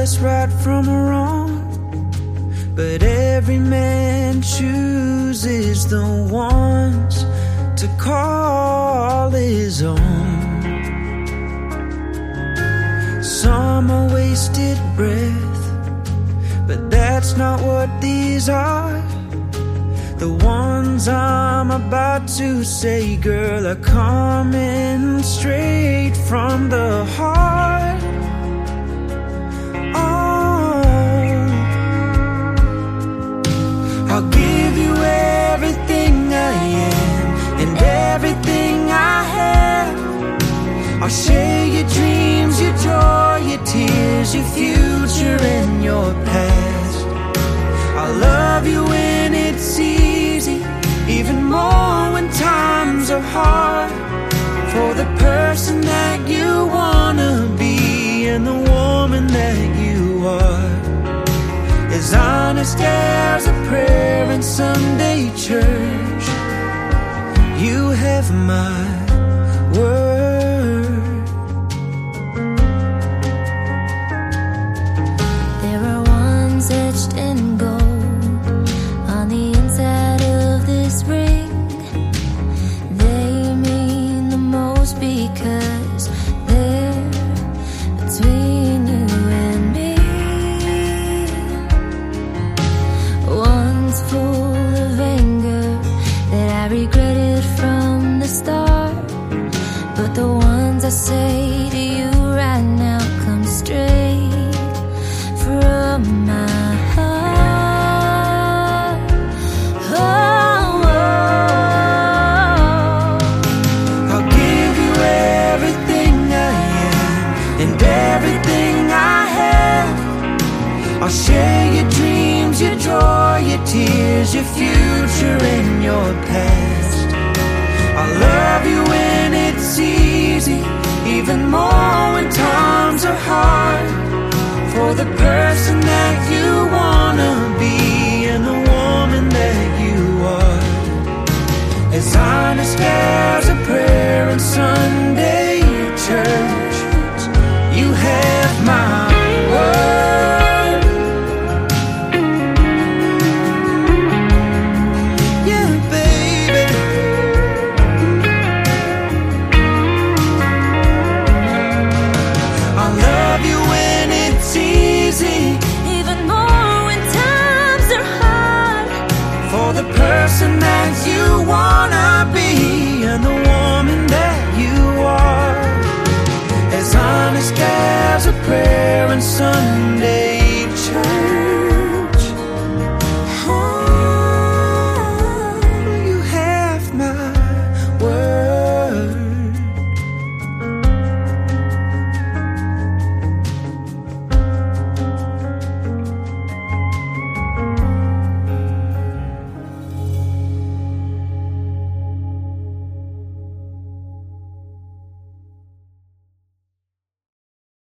us right from wrong, but every man chooses the ones to call his own. Some are wasted breath, but that's not what these are. The ones I'm about to say, girl, are coming straight from the heart. Oh, I'll give you everything I am and everything I have. I'll share your dreams, your joy, your tears, your future and your past. I'll love you when it's easy, even more when times are hard. For the person that you wanna be and the woman that you are, as honest as a prayer in Sunday church, you have my word. There are ones etched in gold on the inside of this ring. They mean the most because they're between you and me. One's full of anger that I regretted from the start, but the ones I say to you right now come straight from my heart. Oh, I'll give you everything I am and everything I have. I'll share your dreams, your joy, your tears, your future and your past. I'll love you when it's easy, even more when times are hard. For the person that you wanna be and the woman that you are, as honest as a prayer in Sunday church, you have my word. Yeah, baby. I'll love you when it's easy, even more when times are hard. for the person that you wanna be and the woman that you are, as honest as a prayer and Sunday